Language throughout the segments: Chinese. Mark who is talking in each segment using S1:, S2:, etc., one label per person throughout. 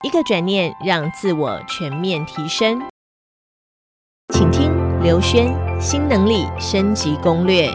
S1: 一个转念让自我全面提升。请听刘轩新能力升级攻略。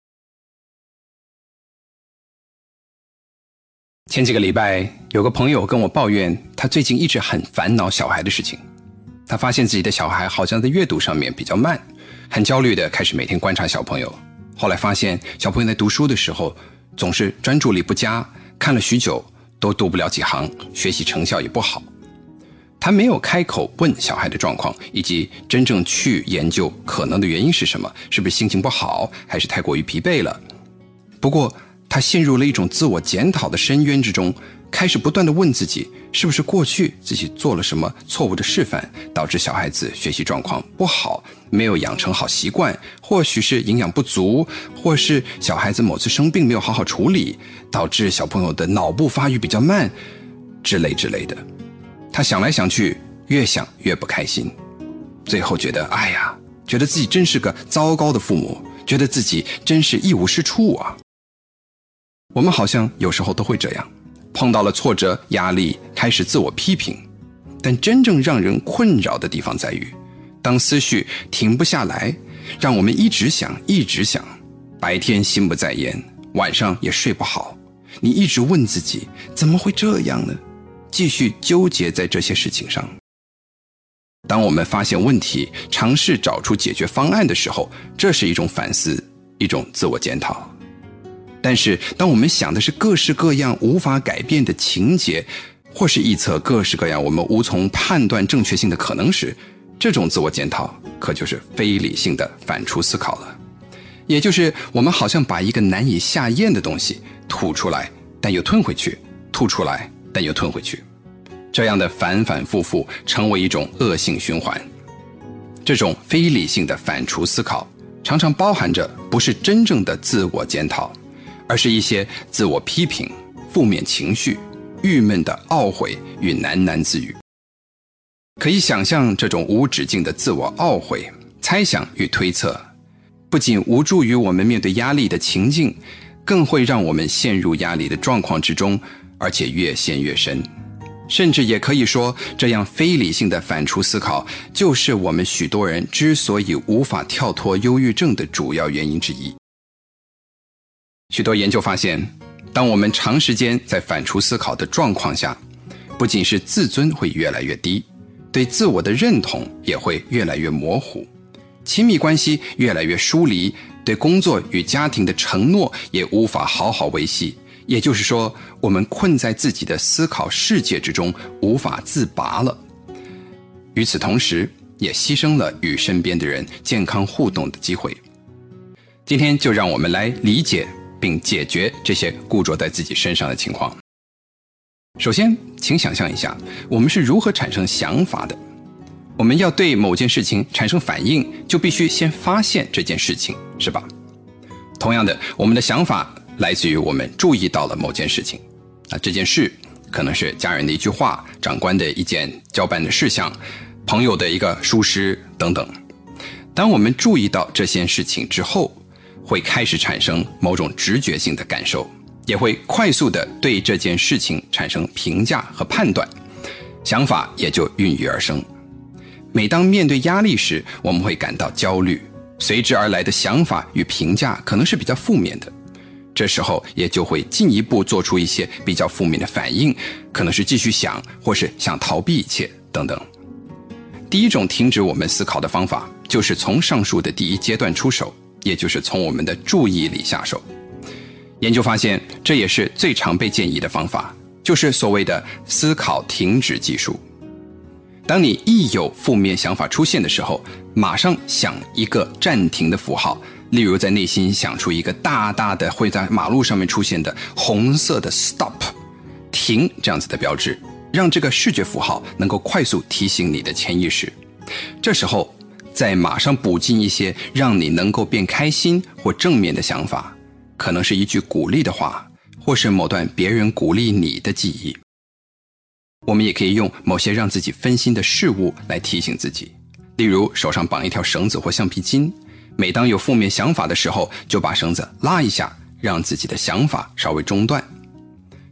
S2: 前几个礼拜，有个朋友跟我抱怨，他最近一直很烦恼小孩的事情。他发现自己的小孩好像在阅读上面比较慢，很焦虑的开始每天观察小朋友。后来发现小朋友在读书的时候总是专注力不佳，看了许久都读不了几行，学习成效也不好。他没有开口问小孩的状况，以及真正去研究可能的原因是什么，是不是心情不好，还是太过于疲惫了。不过他陷入了一种自我检讨的深渊之中，开始不断地问自己，是不是过去自己做了什么错误的示范，导致小孩子学习状况不好，没有养成好习惯，或许是营养不足，或是小孩子某次生病没有好好处理，导致小朋友的脑部发育比较慢之类的。他想来想去，越想越不开心，最后觉得觉得自己真是个糟糕的父母，觉得自己真是一无是处啊。我们好像有时候都会这样，碰到了挫折压力，开始自我批评。但真正让人困扰的地方在于，当思绪停不下来，让我们一直想，白天心不在焉，晚上也睡不好，你一直问自己，怎么会这样呢？继续纠结在这些事情上。当我们发现问题，尝试找出解决方案的时候，这是一种反思，一种自我检讨。但是当我们想的是各式各样无法改变的情节，或是臆测各式各样我们无从判断正确性的可能时，这种自我检讨可就是非理性的反刍思考了。也就是我们好像把一个难以下咽的东西吐出来，但又吞回去，吐出来但又吞回去，这样的反反复复成为一种恶性循环。这种非理性的反刍思考常常包含着不是真正的自我检讨，而是一些自我批评、负面情绪、郁闷的懊悔与喃喃自语。可以想象，这种无止境的自我懊悔、猜想与推测，不仅无助于我们面对压力的情境，更会让我们陷入压力的状况之中，而且越陷越深。甚至也可以说，这样非理性的反刍思考，就是我们许多人之所以无法跳脱忧郁症的主要原因之一。许多研究发现，当我们长时间在反刍思考的状况下，不仅是自尊会越来越低，对自我的认同也会越来越模糊，亲密关系越来越疏离，对工作与家庭的承诺也无法好好维系。也就是说，我们困在自己的思考世界之中，无法自拔了。与此同时，也牺牲了与身边的人健康互动的机会。今天就让我们来理解并解决这些固着在自己身上的情况。首先，请想象一下，我们是如何产生想法的。我们要对某件事情产生反应，就必须先发现这件事情，是吧？同样的，我们的想法来自于我们注意到了某件事情。这件事可能是家人的一句话，长官的一件交办的事项，朋友的一个疏失等等。当我们注意到这些事情之后，会开始产生某种直觉性的感受，也会快速地对这件事情产生评价和判断，想法也就孕育而生。每当面对压力时，我们会感到焦虑，随之而来的想法与评价可能是比较负面的，这时候也就会进一步做出一些比较负面的反应，可能是继续想，或是想逃避一切等等。第一种停止我们思考的方法，就是从上述的第一阶段出手，也就是从我们的注意力下手。研究发现，这也是最常被建议的方法，就是所谓的思考停止技术。当你一有负面想法出现的时候，马上想一个暂停的符号，例如在内心想出一个大大的会在马路上面出现的红色的 stop 停这样子的标志，让这个视觉符号能够快速提醒你的潜意识。这时候再马上补进一些让你能够变开心或正面的想法，可能是一句鼓励的话，或是某段别人鼓励你的记忆。我们也可以用某些让自己分心的事物来提醒自己，例如手上绑一条绳子或橡皮筋，每当有负面想法的时候，就把绳子拉一下，让自己的想法稍微中断。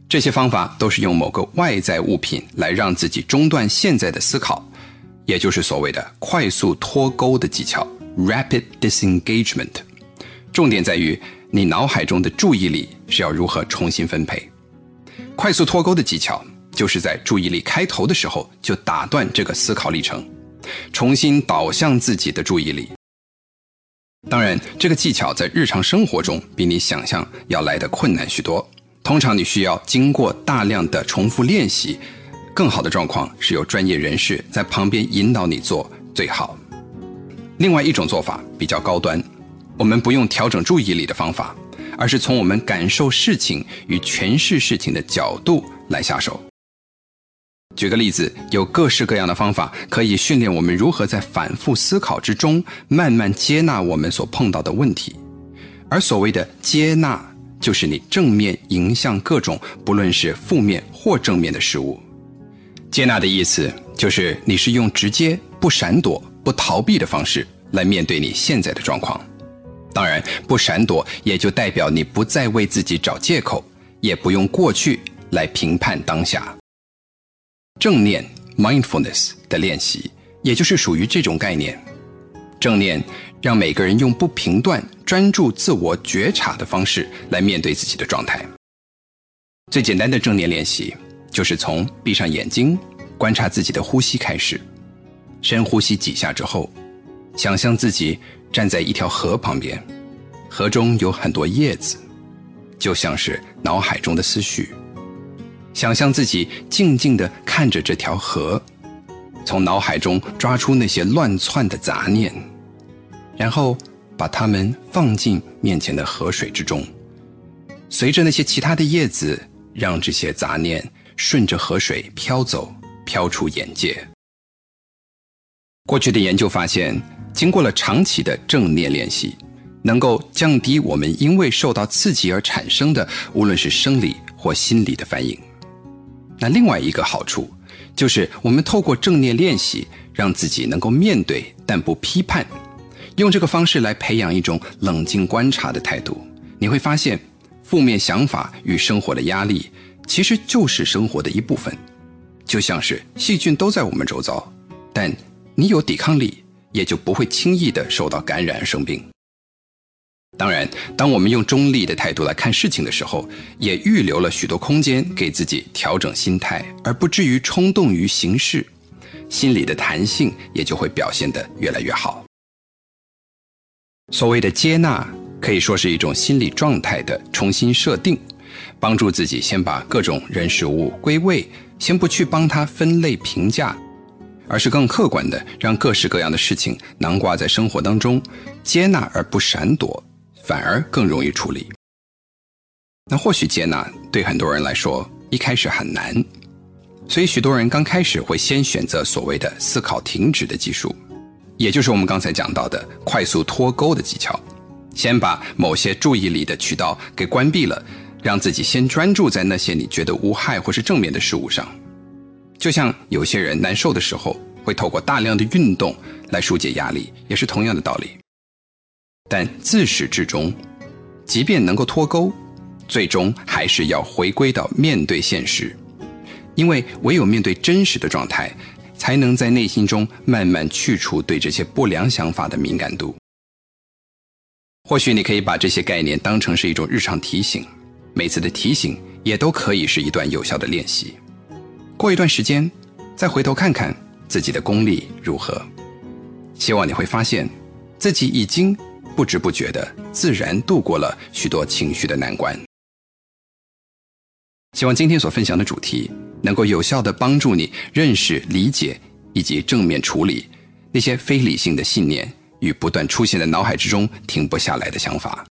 S2: 这些方法都是用某个外在物品来让自己中断现在的思考，也就是所谓的快速脱钩的技巧 Rapid Disengagement。 重点在于你脑海中的注意力是要如何重新分配。快速脱钩的技巧就是在注意力开头的时候就打断这个思考历程，重新导向自己的注意力。当然，这个技巧在日常生活中比你想象要来得困难许多，通常你需要经过大量的重复练习，更好的状况是有专业人士在旁边引导你做最好。另外一种做法比较高端，我们不用调整注意力的方法，而是从我们感受事情与诠释事情的角度来下手。举个例子，有各式各样的方法可以训练我们如何在反复思考之中慢慢接纳我们所碰到的问题。而所谓的接纳，就是你正面迎向各种不论是负面或正面的事物。接纳的意思就是你是用直接、不闪躲、不逃避的方式来面对你现在的状况。当然，不闪躲也就代表你不再为自己找借口，也不用过去来评判当下。正念 mindfulness 的练习也就是属于这种概念。正念让每个人用不评断、专注自我觉察的方式来面对自己的状态。最简单的正念练习就是从闭上眼睛观察自己的呼吸开始，深呼吸几下之后，想象自己站在一条河旁边，河中有很多叶子，就像是脑海中的思绪。想象自己静静地看着这条河，从脑海中抓出那些乱窜的杂念，然后把它们放进面前的河水之中，随着那些其他的叶子，让这些杂念顺着河水飘走，飘出眼界。过去的研究发现，经过了长期的正念练习，能够降低我们因为受到刺激而产生的无论是生理或心理的反应。那另外一个好处就是我们透过正念练习让自己能够面对但不批判，用这个方式来培养一种冷静观察的态度。你会发现负面想法与生活的压力其实就是生活的一部分，就像是细菌都在我们周遭，但你有抵抗力，也就不会轻易的受到感染而生病。当然，当我们用中立的态度来看事情的时候，也预留了许多空间给自己调整心态，而不至于冲动于行事，心理的弹性也就会表现得越来越好。所谓的接纳，可以说是一种心理状态的重新设定，帮助自己先把各种人事物归位，先不去帮它分类评价，而是更客观地让各式各样的事情囊括在生活当中，接纳而不闪躲，反而更容易处理。那或许接纳对很多人来说一开始很难，所以许多人刚开始会先选择所谓的思考停止的技术，也就是我们刚才讲到的快速脱钩的技巧，先把某些注意力的渠道给关闭了，让自己先专注在那些你觉得无害或是正面的事物上。就像有些人难受的时候会透过大量的运动来疏解压力，也是同样的道理。但自始至终，即便能够脱钩，最终还是要回归到面对现实，因为唯有面对真实的状态，才能在内心中慢慢去除对这些不良想法的敏感度。或许你可以把这些概念当成是一种日常提醒，每次的提醒也都可以是一段有效的练习。过一段时间，再回头看看自己的功力如何，希望你会发现自己已经不知不觉地自然度过了许多情绪的难关。希望今天所分享的主题能够有效地帮助你认识、理解以及正面处理那些非理性的信念与不断出现在脑海之中停不下来的想法。